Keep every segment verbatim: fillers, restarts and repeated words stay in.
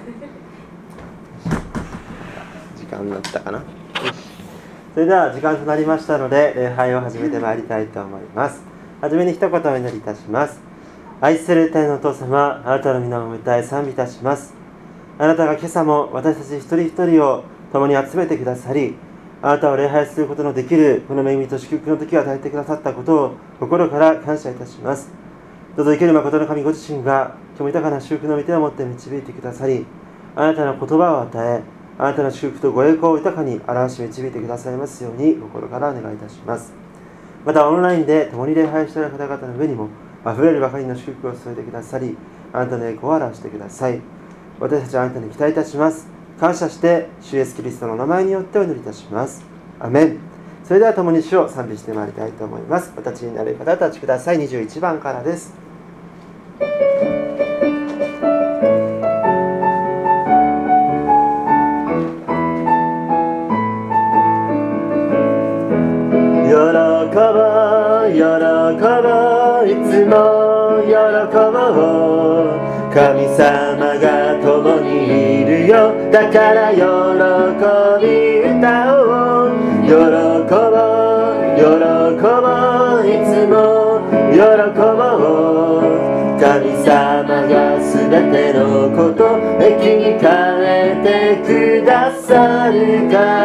時間になったかな。それでは時間となりましたので、礼拝を始めてまいりたいと思います。はじめに一言お祈りいたします。愛する天のお父様、あなたの皆を褒めたい賛美いたします。あなたが今朝も私たち一人一人を共に集めてくださり、あなたを礼拝することのできるこの恵みと祝福の時を与えてくださったことを心から感謝いたします。どうぞ生ける誠の神ご自身が今日も豊かな祝福の御手を持って導いてくださり、あなたの言葉を与え、あなたの祝福とご栄光を豊かに表し導いてくださいますように心からお願いいたします。またオンラインで共に礼拝している方々の上にもあふれるばかりの祝福を添えてくださり、あなたの栄光を表してください。私たちはあなたに期待いたします。感謝して主イエスキリストの名前によってお祈りいたします。アメン。それでは共に主を賛美してまいりたいと思います。お立ちになる方はお立ちください。にじゅういちばんからです。喜ぼう喜ぼういつも喜ぼう、神様が共にいるよ、だから喜び歌おう。喜ぼう喜ぼういつも喜ぼう、神様がすべてのこと益に変えてくださるから。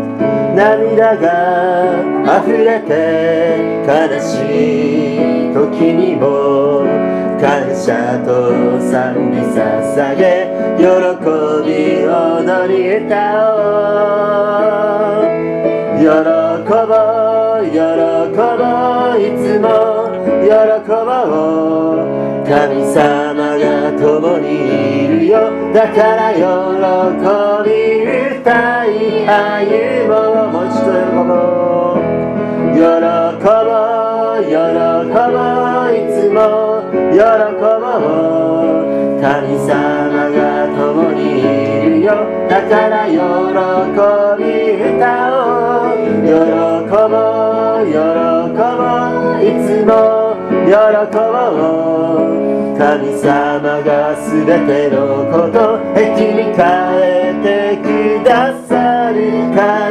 涙が溢れて悲しい時にも感謝と賛美捧げ、喜び踊り歌おう。喜ぼう喜ぼういつも喜ぼう、神様が共にいるよ、だから喜び歌い歩もう。もう一度喜ぼう喜ぼう喜ぼういつも喜ぼう、神様が共にいるよ、だから喜び歌おう。喜ぼう喜ぼういつも喜ぼう、神様がすべてのこと益に変えてくださるから。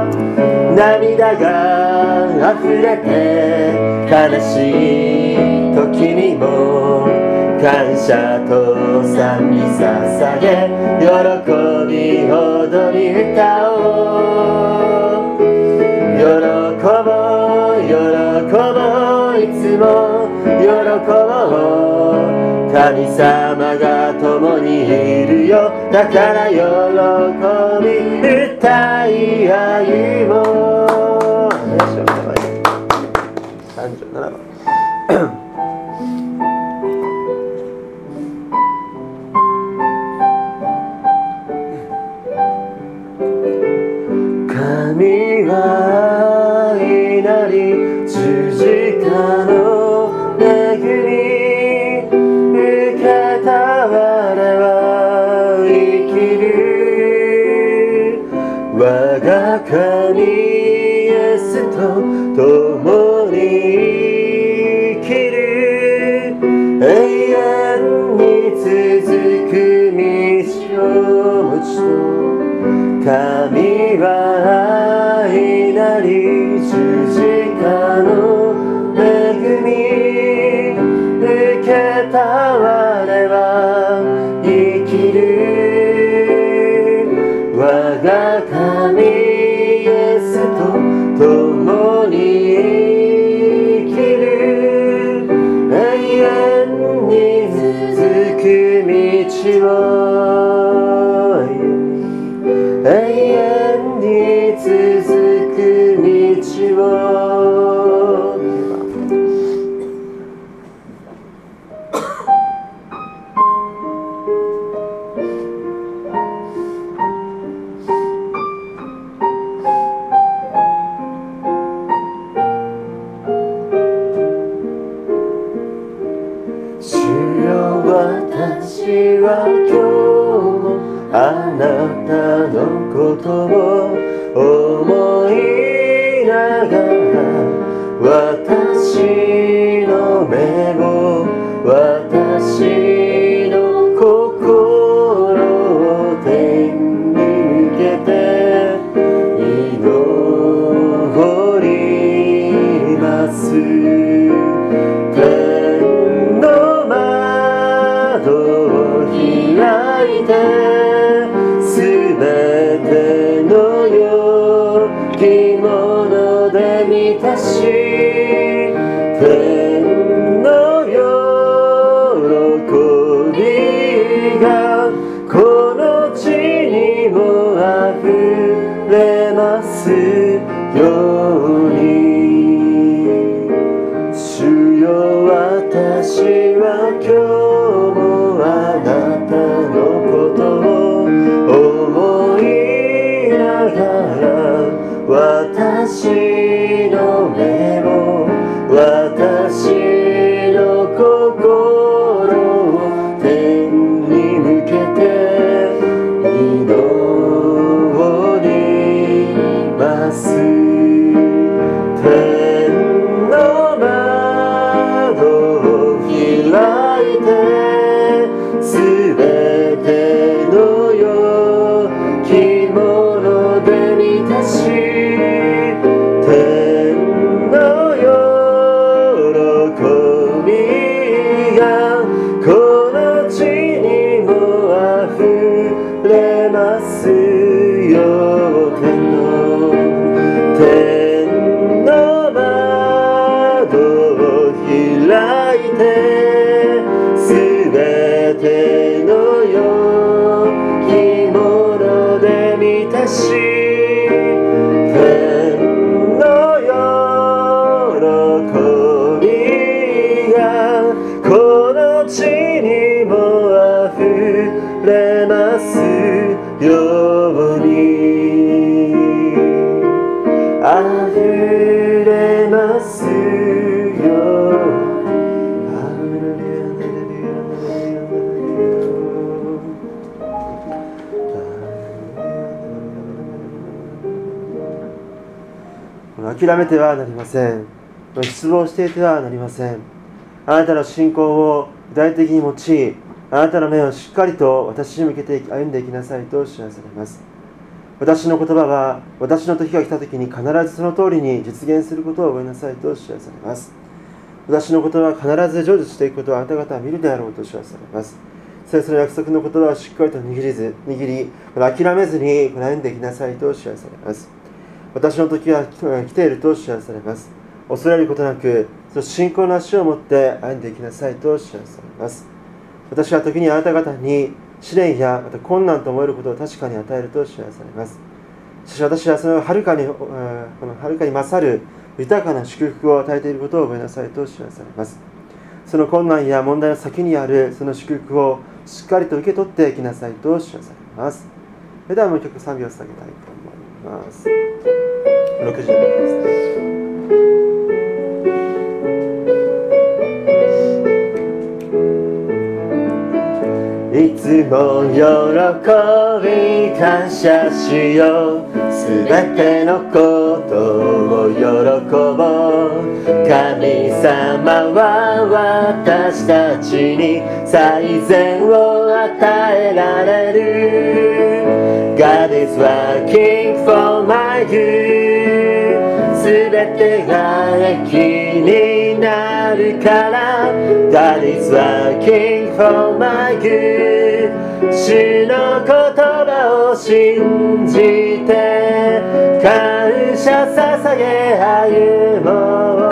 涙が溢れて悲しい時にも感謝と賛美捧げ、喜び踊り歌おう。喜ぼう喜ぼういつも喜ぼう、神様が共にいるよ、だから喜び歌い歩もう。さんじゅうななばん神は祈り十字架の恵み受けた我は生きる、我が神イエスと共に生きる、永遠に続く道を持ちと。神は愛なり十字架の恵み受けた我は生きる、我が神イエスと共に生きる、永遠に続く道を、永遠に続く道を。主よ、私は今日もあなたのことを思いながら、私の目を私天の喜びがこの地にもあふれますように。主よ、私は今日もあなたのことを思いながら、私の目を私の心を天に向けて祈ります。天の窓を開いてすべての良きもので満たし、天の喜びがこの地にもあふれますよ。天の天の窓を開いてすべての良きもので満たし、天の喜びがこの地にもあふれますように。あふれますよ。諦めてはなりません。失望していてはなりません。あなたの信仰を具体的に用い、あなたの目をしっかりと私に向けて歩んでいきなさいと知らされます。私の言葉は私の時が来た時に必ずその通りに実現することを覚えなさいと知らされます。私の言葉は必ず成就していくことをあなた方は見るであろうと知らされます。それその約束の言葉をしっかりと握りず握り諦めずに歩んでいきなさいと知らされます。私の時が来ていると知らされます。恐れることなく、その信仰の足を持って歩んでいきなさいと知らされます。私は時にあなた方に試練やまた困難と思えることを確かに与えると知らされます。しかし私はそのはるかに、このはるかに勝る豊かな祝福を与えていることを覚えなさいと知らされます。その困難や問題の先にあるその祝福をしっかりと受け取っていきなさいと知らされます。それではもう一曲賛美を捧げたいと思います。ろくじゅうですね。いつも喜び感謝しよう、すべてのことを喜ぼう。神様は私たちに最善を与えられる。 God is working for my good、 すべてが益になるから。 God is working for my good、主の言葉を信じて感謝捧げ歩も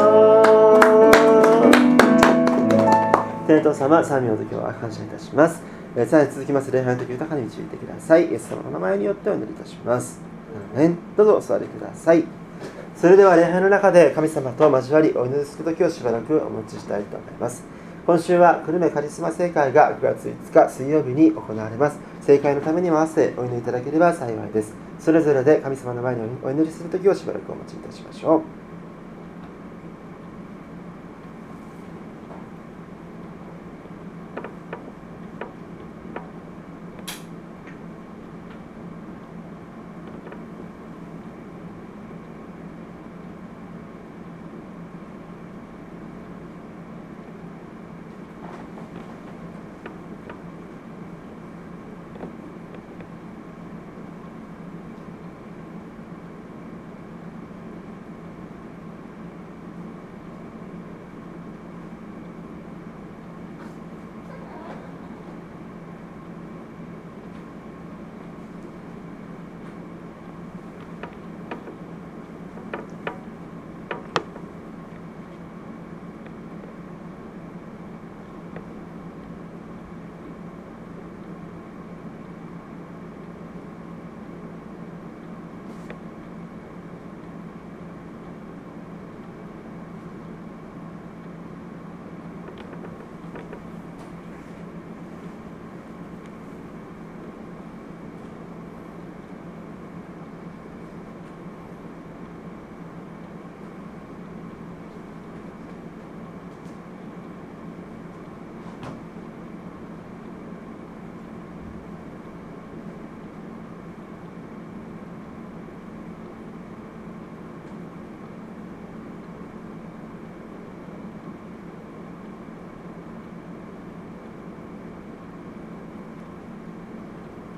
う。天父様、賛美の時は感謝いたします。さらに続きます礼拝の時を豊かに導いてください。イエス様の名前によってお祈りいたします。アーメン。どうぞお座りください。それでは礼拝の中で神様と交わりお祈りする時をしばらくお持ちしたいと思います。今週は久留米カリスマ聖会がくがついつか水曜日に行われます。聖会のためにも合わせお祈りいただければ幸いです。それぞれで神様の前にお祈りする時をしばらくお待ちいたしましょう。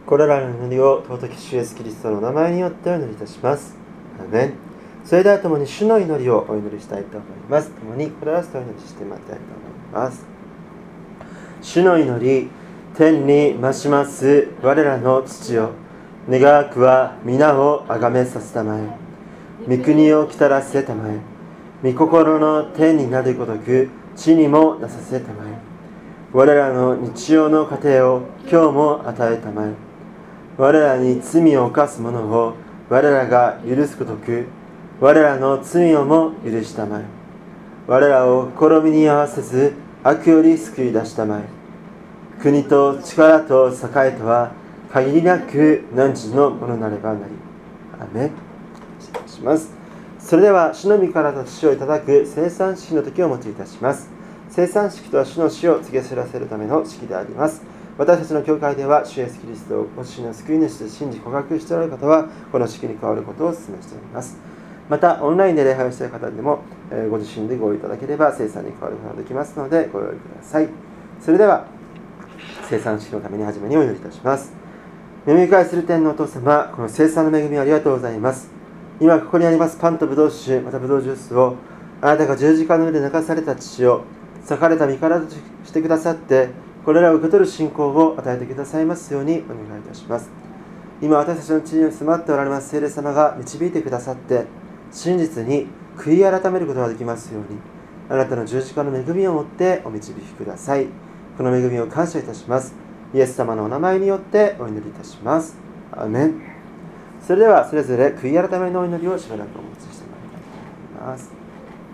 これらの祈りを尊き主イエスキリストの名前によってお祈りいたします。アーメン。それでは共に主の祈りをお祈りしたいと思います。共に心合わせてお祈りしてまいりたいと思います。主の祈り、天に増します我らの父よ、願わくは皆をあがめさせたまえ、御国を来たらせたまえ、御心の天になるごとく地にもなさせたまえ、我らの日曜の糧を今日も与えたまえ、我らに罪を犯す者を我らが許すごとく我らの罪をも許したまえ、我らを試みに合わせず悪より救い出したまえ、国と力と栄えとは限りなく汝のものなればなり。アーメン。失礼します。それでは主の御体と死をいただく聖餐式の時をお持ちいたします。聖餐式とは主の死を告げ知らせるための式であります。私たちの教会では主イエスキリストをご自身の救い主と信じ告白しておられる方はこの式に加わることをお勧めしております。またオンラインで礼拝をしている方でもご自身でご用意いただければ聖餐に加わることができますのでご用意ください。それでは聖餐式のために初めにお祈りいたします。恵み深いする天のお父様、この聖餐の恵みをありがとうございます。今ここにありますパンとブドウ酒、またブドウジュースをあなたが十字架の上で泣かされた父を裂かれた身体としてくださって、これらを受け取る信仰を与えてくださいますようにお願いいたします。今私たちの地に住まっておられます聖霊様が導いてくださって、真実に悔い改めることができますように、あなたの十字架の恵みをもってお導きください。この恵みを感謝いたします。イエス様のお名前によってお祈りいたします。アーメン。それではそれぞれ悔い改めのお祈りをしばらくお持ちしてまいりたいと思います。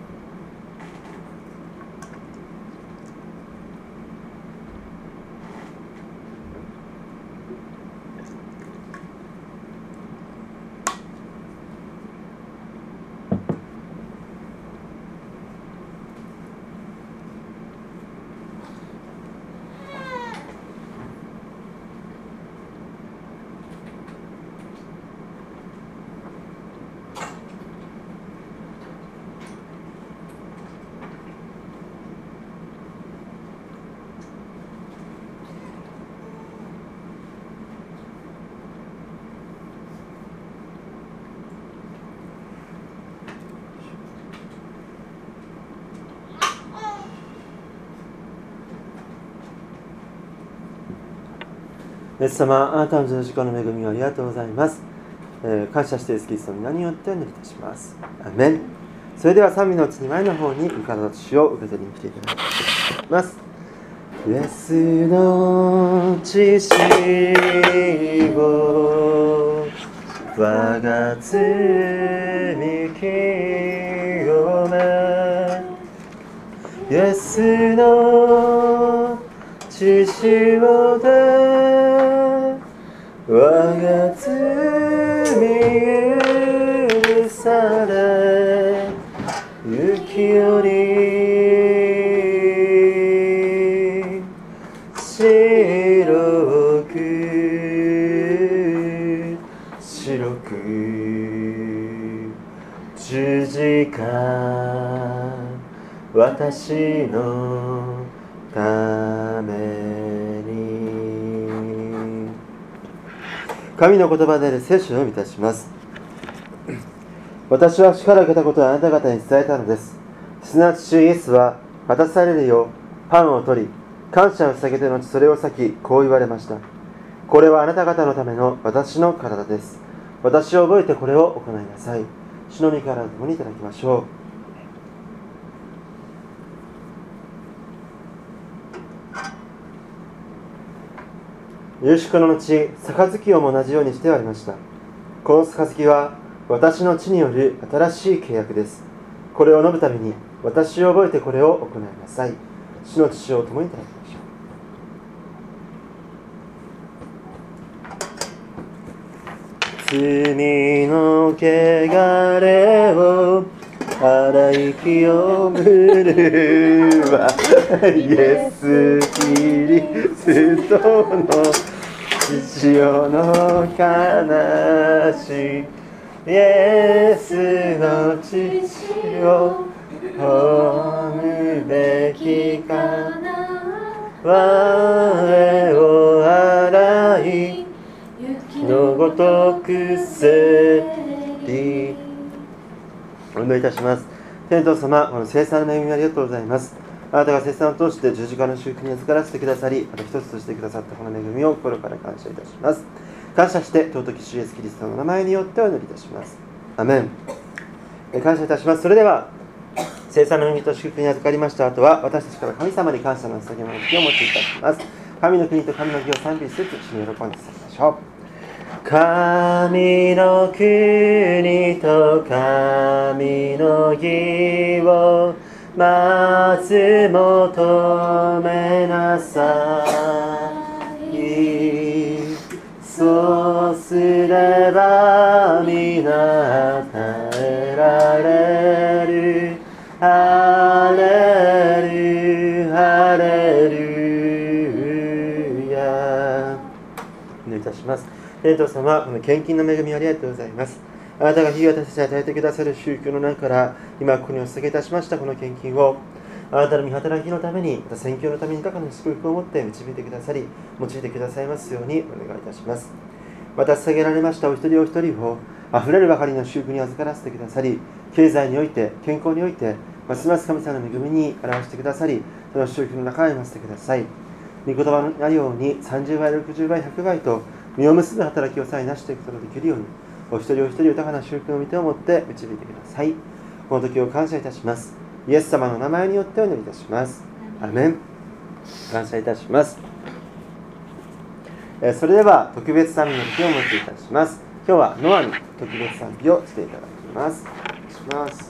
イエス様、あなたの十字架の恵みをありがとうございます。えー、感謝してイエスキリストの皆によってお祈りいたします。アーメン。それでは賛美のうちに前の方に御体と血を受け取りに来ていただきます。イエスの血潮を我が罪清め、イエスの血潮で我が罪許され、雪より白く白く十字架私のために。神の言葉である聖書を読みいたします。私は主から受けたことをあなた方に伝えたのです。すなわち主イエスは渡されるようパンを取り、感謝を捧げてのちそれを裂き、こう言われました。これはあなた方のための私の体です。私を覚えてこれを行いなさい。主の御体と共にいただきましょう。許しこの後、杯をも同じようにして割りました。この杯は私の血による新しい契約です。これを飲むために私を覚えてこれを行いなさい。主の血を共にいただきましょう。罪の汚れを洗い清むるはイエス・キリストの父よの悲しいイエスの父を褒むべきかな。我を洗いごとくせり。お祈りいたします。天道様、この聖餐の恵みありがとうございます。あなたが聖餐を通して十字架の祝福に預からせてくださり、また一つとしてくださったこの恵みを心から感謝いたします。感謝して尊き主イエスキリストの名前によってお祈りいたします。アメン。感謝いたします。それでは聖餐の恵みと祝福に預かりました後は、私たちから神様に感謝の捧げ物の時をお持ちいたします。神の国と神の義を賛美しつつ主に喜んで捧げましょう。神の国と神の義をまず求めなさい。そうすれば皆与えられる。ハレルハレルヤ。お願いいたします。天道様、この献金の恵みありがとうございます。あなたが日々私たちに与えてくださる宗教の中から今ここにお捧げいたしましたこの献金を、あなたの御働きのために、また宣教のために高の祝福を持って導いてくださり、用いてくださいますようにお願いいたします。また捧げられましたお一人お一人をあふれるばかりの祝福に預からせてくださり、経済において健康においてますます神様の恵みに表してくださり、その祝福の中へ増してください。御言葉のようにさんじゅうばいろくじゅうばいひゃくばいと実を結ぶ働きをさえなしていくことができるように、お一人お一人豊かな祝福の御手を持って導いてください。この時を感謝いたします。イエス様の名前によってお祈りいたします。アメン。感謝いたします。えそれでは特別賛美の時をお持ちいたします。今日はノアに特別賛美をしていただきます。お願いします。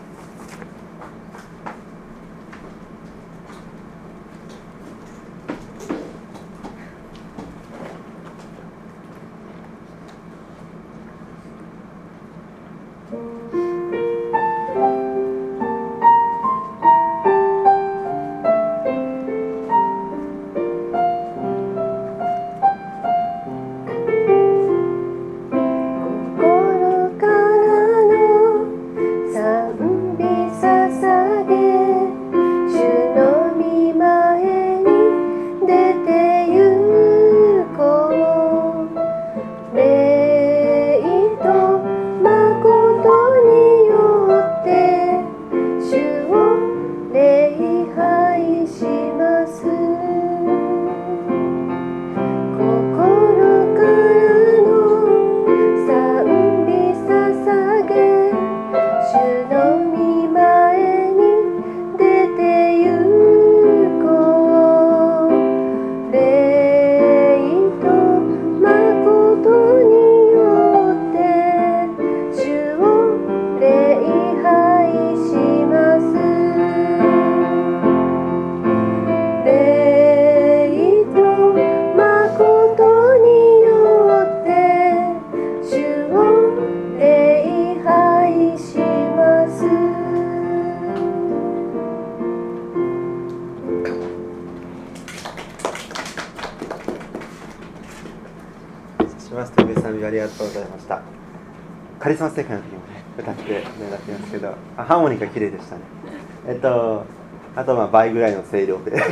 ありがとうございました。カリスマ世界の時もね歌ってねなってますけど、あハーモニカ綺麗でしたね。えっとあとまあ倍ぐらいの声量であの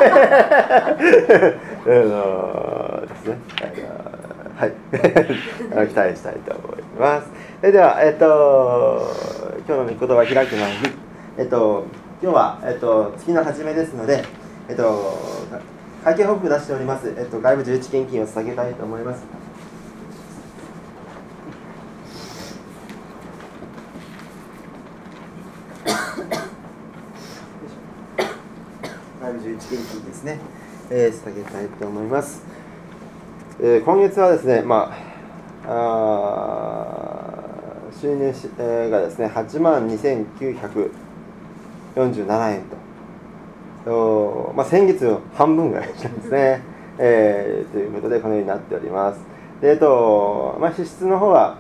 ですね、はい期待したいと思います。それではえっと今日の御言葉を開く前に、えっと今日はえっと月の初めですので、えっと会計報告出しております。えっと外部重地献金を捧げたいと思います。じゅういち献金ですね、えー、捧げたいと思います。えー、今月はですね、まあ、あ収入し、えー、がですねはちまんにせんきゅうひゃくよんじゅうななえんと、まあ、先月の半分ぐらいしたんですね、えー、ということでこのようになっております。で、えっとまあ、支出の方は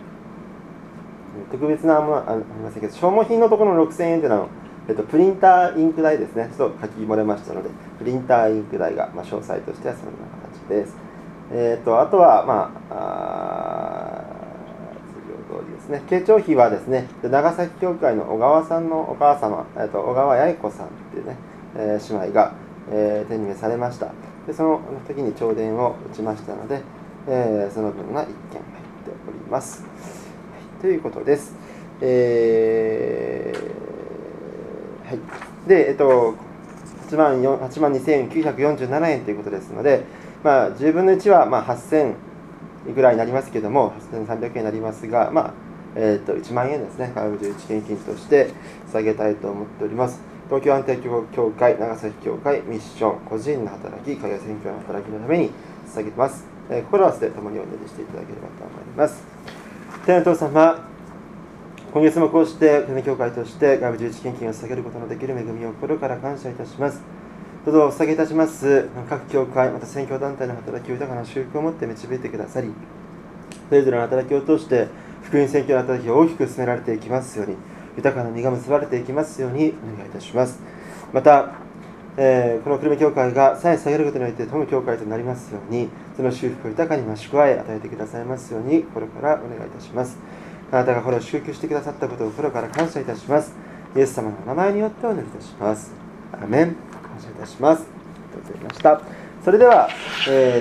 特別なものはありませんけど、消耗品のところのろくせんえんというのはえっと、プリンターインク代ですね。ちょっと書き漏れましたので、プリンターインク代が、まあ、詳細としてはそんな形です。えっと、あとは、まあ、あ通常通りですね。慶長費はですね、長崎教会の小川さんのお母様、えっと、小川八重子さんっていうね、えー、姉妹が、えー、手に召されました。で、その時に弔電を打ちましたので、 えー、その分がいっけん入っております。はい、ということです。えー、はい。で、えっと、はちまんにせんきゅうひゃくよんじゅうななえんということですので、まあ、じゅうぶんのいちはまあはっせんぐらいになりますけども、はっせんさんびゃくえんになりますが、まあ、えー、といちまんえんですね、川口一献金として下げたいと思っております。東京安定協会、長崎協会、ミッション、個人の働き、海外選挙の働きのために下げます。えー、心合わせて共にお祈りしていただければと思います。天のお父様、今月もこうして国教会として外部じゅういち献金を捧げることのできる恵みを心から感謝いたします。どうぞお捧げいたします各教会、また宣教団体の働きを豊かな祝福を持って導いてくださり、それぞれの働きを通して福音宣教の働きが大きく進められていきますように、豊かな実が結ばれていきますようにお願いいたします。また、えー、この久留米教会がさえ下げることによって富む教会となりますように、その祝福を豊かに増し加え与えてくださいますように心からお願いいたします。あなたがこれを祝福してくださったことを心から感謝いたします。イエス様の名前によってお祈りいたします。アーメン。感謝いたします。ありがとうございました。それでは、えー